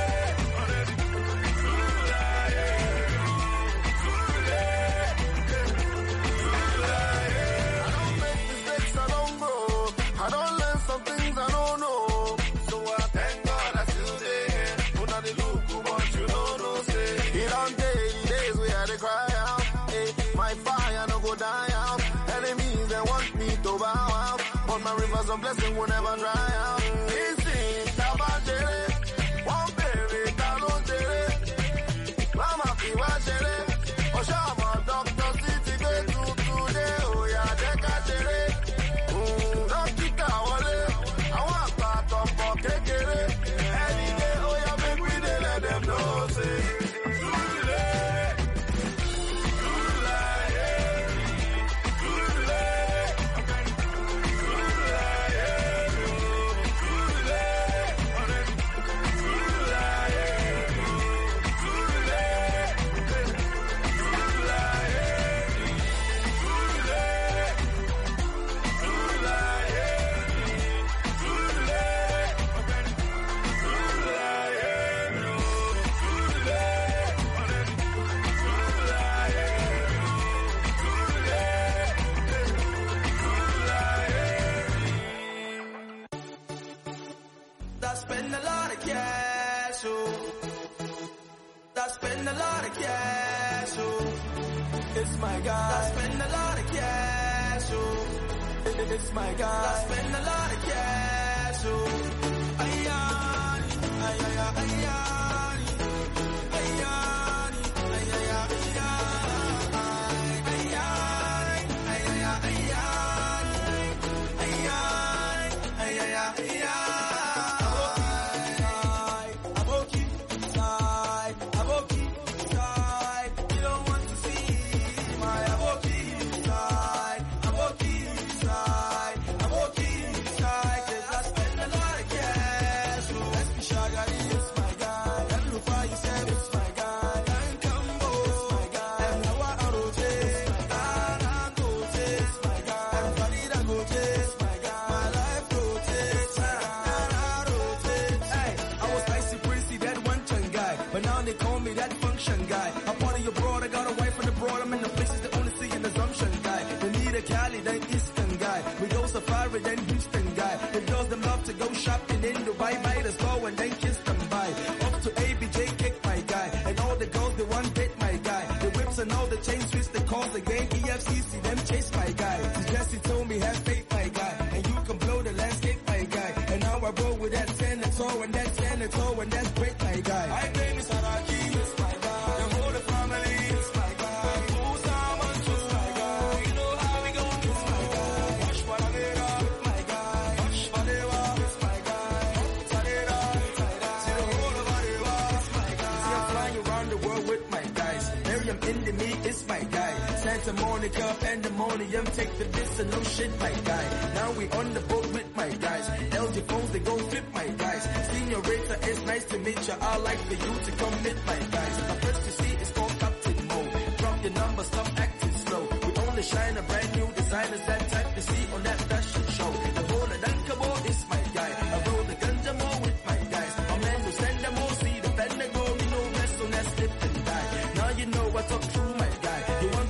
I don't make mistakes, I don't grow. I don't learn some things I don't know. So I thank God I still there. Put on the look, but you don't know, say. It on day, days we had to cry out. Hey, my fire no go die out. Enemies, they want me to bow out. But my rivers of blessing will never dry out. Easy, tabajere, one baby, talujere. Mama fi wajere, Oshama doctor city be tutude, oh yeah, deka jere. Mm, dokita wale, awa pato po kekere. Any day, oh yeah, make we dey let them know, say. Zule, Zule, yeah. Zule, I spend a lot of cash, oh. I spend a lot of cash, oh. It's my guy. I spend a lot of cash, oh. It's my guy. I spend a lot of cash, oh. Ayani, ayaya, ayani, ayani, ayaya, ayani, ayaya, ayani, ayaya, ayaya. But now they call me that function guy. I'm part of your broad, I got a wife and a broad. I'm in the places they only see an assumption guy. They need a Cali, then Eastern guy. We go safari, then Houston guy. The girls them love to go shopping in Dubai, buy the store and then kiss them by. Up to A B J, kick my guy. And all the girls, they want date my guy. The whips and all the chains, twist the calls again. E F C C, them chase my guy. Jesse told me, have faith, my guy. And you can blow the landscape, my guy. And now I roll with that senator and that senator and that's great, my guy. My name is Saraki, it's my guy. The whole family, it's my guy. Who's someone, just my guy. You know how we go, it's my guy. Wash Palavera, it's my guy. Wash Palavera, it's my guy. Salera, it's my guy. See the whole of Palavera, it's my guy. See I'm flying around the world with my guys. Miriam Indemi, it's my guy. Santa Monica, Pandemonium, take the piss and no shit, my guy. Now we on the boat with my guys. L G phones, they go flip, my guys. Senorita, it's nice to meet you. I like for you to come meet my guys. My first to see is called Captain Mo. Drop your number, stop acting slow. We only shine a brand new designers, that type to see on that fashion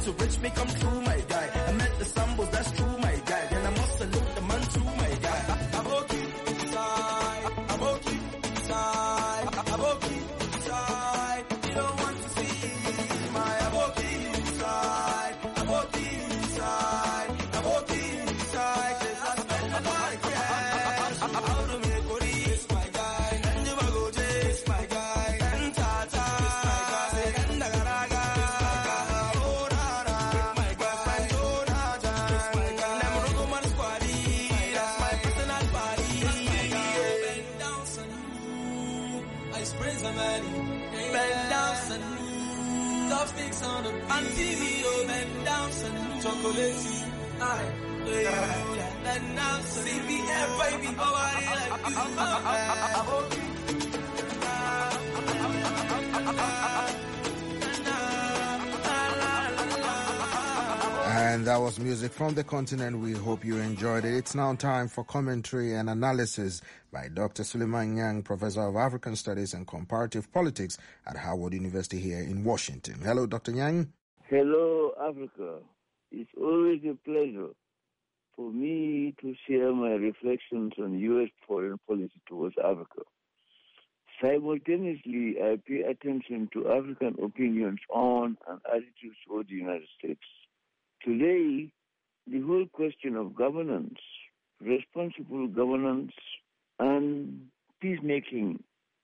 to rich me come true, my guy. I met the Sambos, that's true, my guy. Then I must salute the man too, my guy. Aboki, side, Aboki, side, Aboki, side. You don't want to see my Aboki side, Aboki side, Aboki side. Cause I spend a lot of cash. How to make money, it's my guy. And you go chase my guy. And Tata, it's my guy. And Nagaraga, it's my guy. Oh, Nara, it's my guy. Oh, Nara, it's my guy. Them Rogoman squaddy, that's my personal body. Bend down, son. I spray somebody. Bend down, son. Top sticks on the on T V, oh, bend down, son. Chocolate, aye. Bend down, son. C B F, baby, nobody like you. And that was music from the continent. We hope you enjoyed it. It's now time for commentary and analysis by Doctor Suleiman Yang, Professor of African Studies and Comparative Politics at Howard University here in Washington. Hello, Doctor Yang. Hello, Africa. It's always a pleasure for me to share my reflections on U S foreign policy towards Africa. Simultaneously, I pay attention to African opinions on and attitudes toward the United States. Today, the whole question of governance, responsible governance, and peacemaking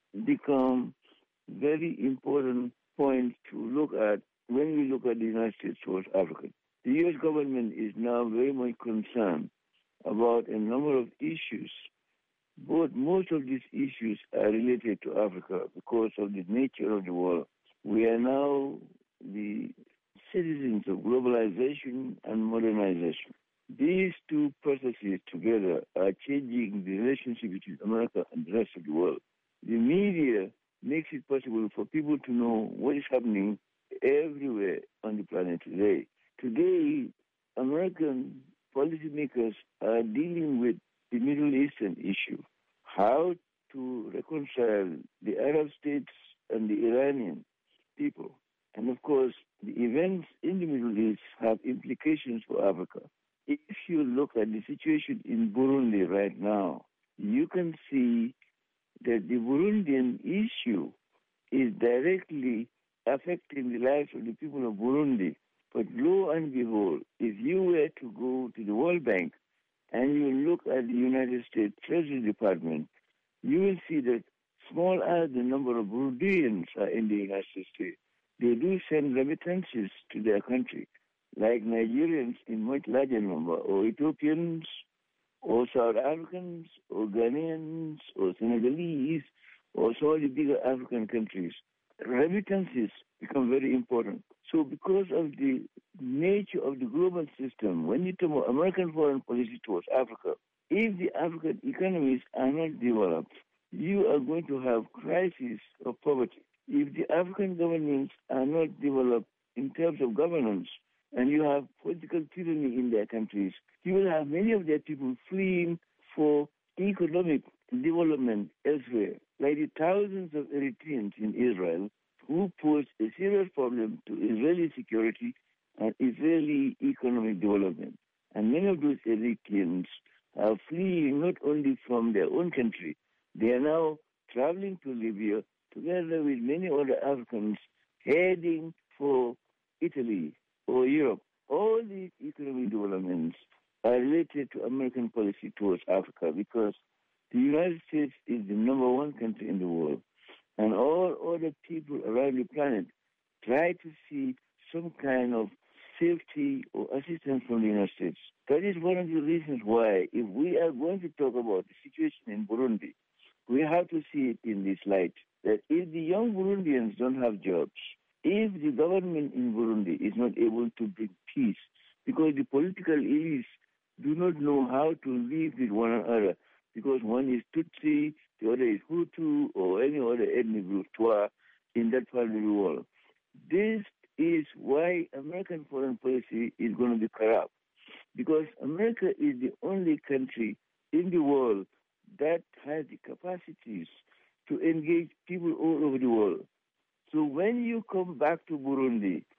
become very important points to look at when we look at the United States towards Africa. The U S government is now very much concerned about a number of issues, but most of these issues are related to Africa because of the nature of the world. We are now the citizens of globalization and modernization. These two processes together are changing the relationship between America and the rest of the world. The media makes it possible for people to know what is happening everywhere on the planet today. Today, American policymakers are dealing with the Middle Eastern issue, how to reconcile the Arab states and the Iranian people. And of course, the events in the Middle East have implications for Africa. If you look at the situation in Burundi right now, you can see that the Burundian issue is directly affecting the lives of the people of Burundi. But lo and behold, if you were to go to the World Bank and you look at the United States Treasury Department, you will see that small as the number of Burundians are in the United States, they do send remittances to their country, like Nigerians in much larger number, or Ethiopians, or South Africans, or Ghanaians, or Senegalese, or some of the bigger African countries. Remittances become very important. So because of the nature of the global system, when you talk about American foreign policy towards Africa, if the African economies are not developed, you are going to have crisis of poverty. If the African governments are not developed in terms of governance, and you have political tyranny in their countries, you will have many of their people fleeing for economic development elsewhere, like the thousands of Eritreans in Israel who pose a serious problem to Israeli security and Israeli economic development. And many of those Eritreans are fleeing not only from their own country, they are now traveling to Libya together with many other Africans heading for Italy or Europe. All these economic developments are related to American policy towards Africa because the United States is the number one country in the world. And all other people around the planet try to see some kind of safety or assistance from the United States. That is one of the reasons why, if we are going to talk about the situation in Burundi, we have to see it in this light, that if the young Burundians don't have jobs, if the government in Burundi is not able to bring peace, because the political elites do not know how to live with one another, because one is Tutsi, the other is Hutu, or any other ethnic group in that part of the world. This is why American foreign policy is going to be corrupt, because America is the only country in the world that has the capacities to engage people all over the world. So when you come back to Burundi,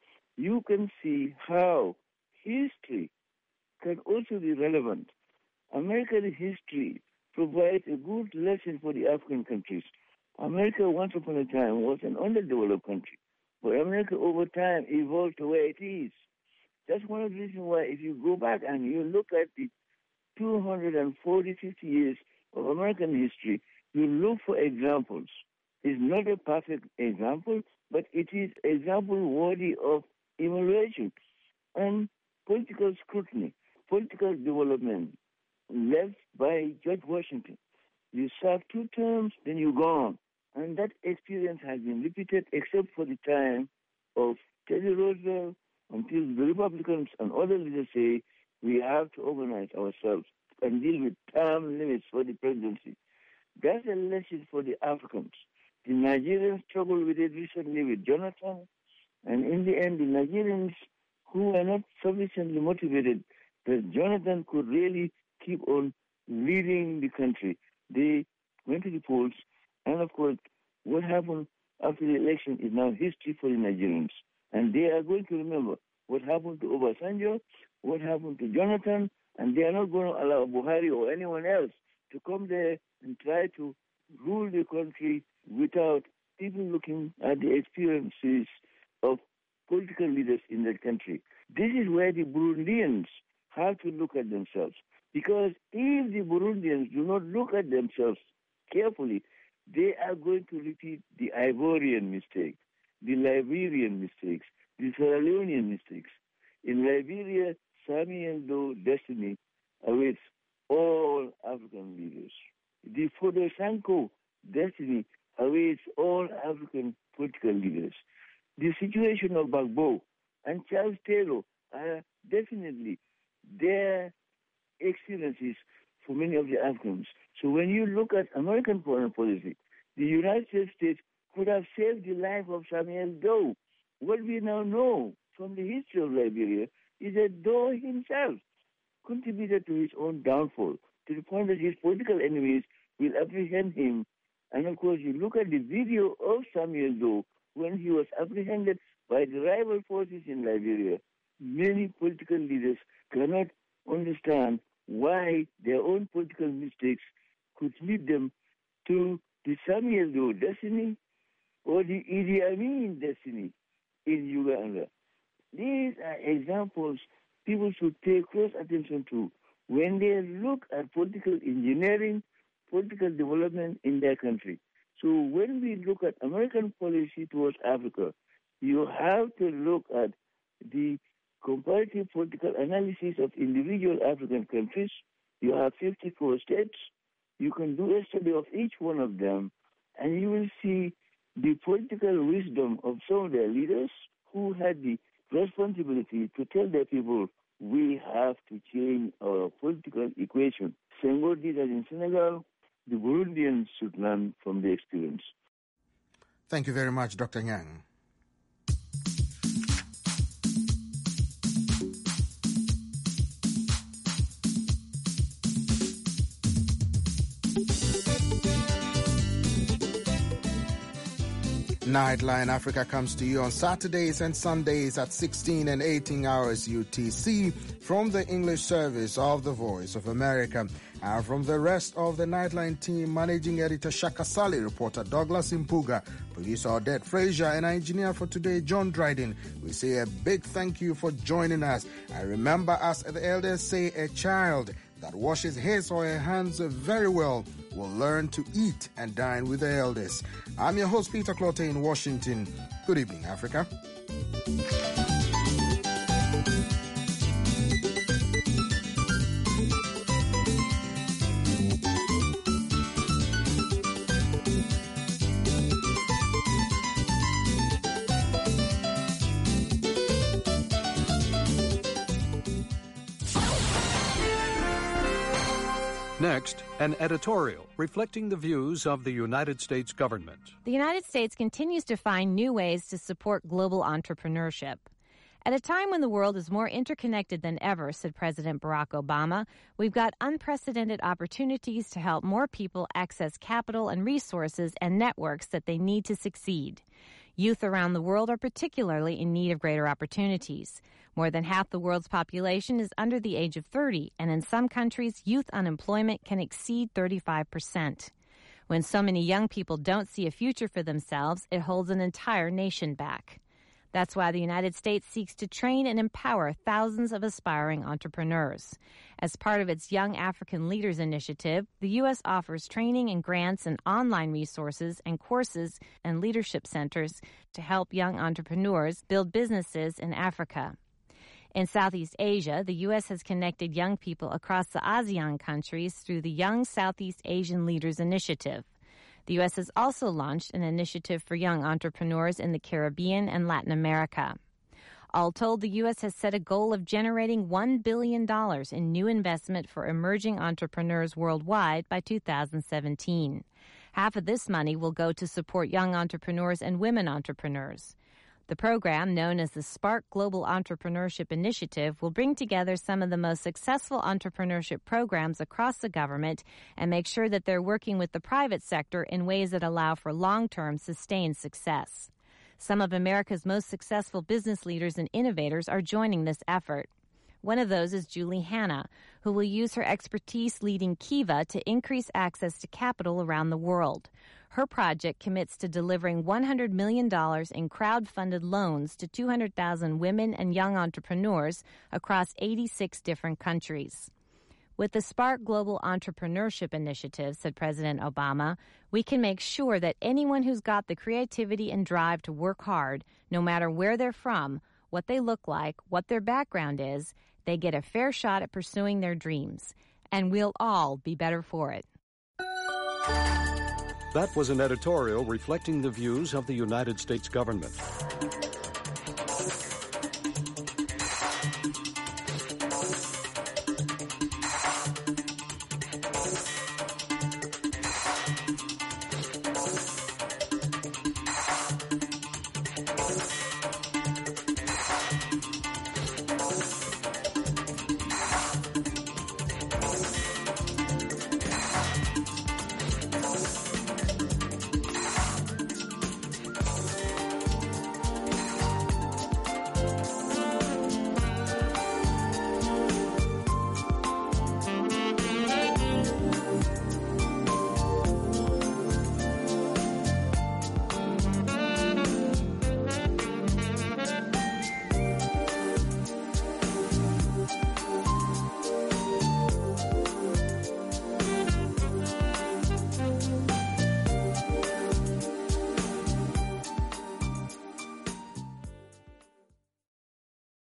you can see how history can also be relevant. American history provides a good lesson for the African countries. America, once upon a time, was an underdeveloped country, but America over time evolved to where it is. That's one of the reasons why, if you go back and you look at the two hundred forty, fifty years of American history, you look for examples. It's not a perfect example, but it is an example worthy of evaluation and political scrutiny, political development led by George Washington. You serve two terms, then you're gone. And that experience has been repeated except for the time of Teddy Roosevelt until the Republicans and other leaders say we have to organize ourselves and deal with term limits for the presidency. That's a lesson for the Africans. The Nigerians struggled with it recently with Jonathan, and in the end, the Nigerians who were not sufficiently motivated that Jonathan could really keep on leading the country, they went to the polls, and of course, what happened after the election is now history for the Nigerians. And they are going to remember what happened to Obasanjo, what happened to Jonathan, and they are not going to allow Buhari or anyone else to come there and try to rule the country without people looking at the experiences of political leaders in that country. This is where the Burundians have to look at themselves. Because if the Burundians do not look at themselves carefully, they are going to repeat the Ivorian mistake, the Liberian mistakes, the Sierra Leonean mistakes. In Liberia, Samuel Doe destiny awaits all African leaders. The Fodo Sanko destiny awaits all African political leaders. The situation of Gbagbo and Charles Taylor are definitely their experiences for many of the Africans. So when you look at American foreign policy, the United States could have saved the life of Samuel Doe. What we now know from the history of Liberia is that Doe himself contributed to his own downfall, to the point that his political enemies will apprehend him. And of course, you look at the video of Samuel Doe when he was apprehended by the rival forces in Liberia. Many political leaders cannot understand why their own political mistakes could lead them to the Samuel Doe destiny or the Idi Amin destiny in Uganda. These are examples people should pay close attention to when they look at political engineering, political development in their country. So when we look at American policy towards Africa, you have to look at the comparative political analysis of individual African countries. You have fifty-four states. You can do a study of each one of them, and you will see the political wisdom of some of their leaders who had the responsibility to tell their people, we have to change our political equation. Senghor did that in Senegal. The Burundians should learn from the experience. Thank you very much, Doctor Nyang. Nightline Africa comes to you on Saturdays and Sundays at sixteen and eighteen hours U T C from the English service of the Voice of America. And from the rest of the Nightline team, Managing Editor Shaka Sally, reporter Douglas Impuga, producer Odette Frazier, and engineer for today, John Dryden, we say a big thank you for joining us. And remember, as the elders say, a child that washes his or her hands very well will learn to eat and dine with the elders. I'm your host, Peter Clotte in Washington. Good evening, Africa. Next, an editorial reflecting the views of the United States government. The United States continues to find new ways to support global entrepreneurship. At a time when the world is more interconnected than ever, said President Barack Obama, we've got unprecedented opportunities to help more people access capital and resources and networks that they need to succeed. Youth around the world are particularly in need of greater opportunities. More than half the world's population is under the age of thirty, and in some countries, youth unemployment can exceed thirty-five percent. When so many young people don't see a future for themselves, it holds an entire nation back. That's why the United States seeks to train and empower thousands of aspiring entrepreneurs. As part of its Young African Leaders Initiative, the U S offers training and grants and online resources and courses and leadership centers to help young entrepreneurs build businesses in Africa. In Southeast Asia, the U S has connected young people across the ASEAN countries through the Young Southeast Asian Leaders Initiative. The U S has also launched an initiative for young entrepreneurs in the Caribbean and Latin America. All told, the U S has set a goal of generating one billion dollars in new investment for emerging entrepreneurs worldwide by two thousand seventeen. Half of this money will go to support young entrepreneurs and women entrepreneurs. The program, known as the Spark Global Entrepreneurship Initiative, will bring together some of the most successful entrepreneurship programs across the government and make sure that they're working with the private sector in ways that allow for long-term, sustained success. Some of America's most successful business leaders and innovators are joining this effort. One of those is Julie Hanna, who will use her expertise leading Kiva to increase access to capital around the world. Her project commits to delivering one hundred million dollars in crowd-funded loans to two hundred thousand women and young entrepreneurs across eighty-six different countries. With the Spark Global Entrepreneurship Initiative, said President Obama, we can make sure that anyone who's got the creativity and drive to work hard, no matter where they're from, what they look like, what their background is, they get a fair shot at pursuing their dreams. And we'll all be better for it. That was an editorial reflecting the views of the United States government.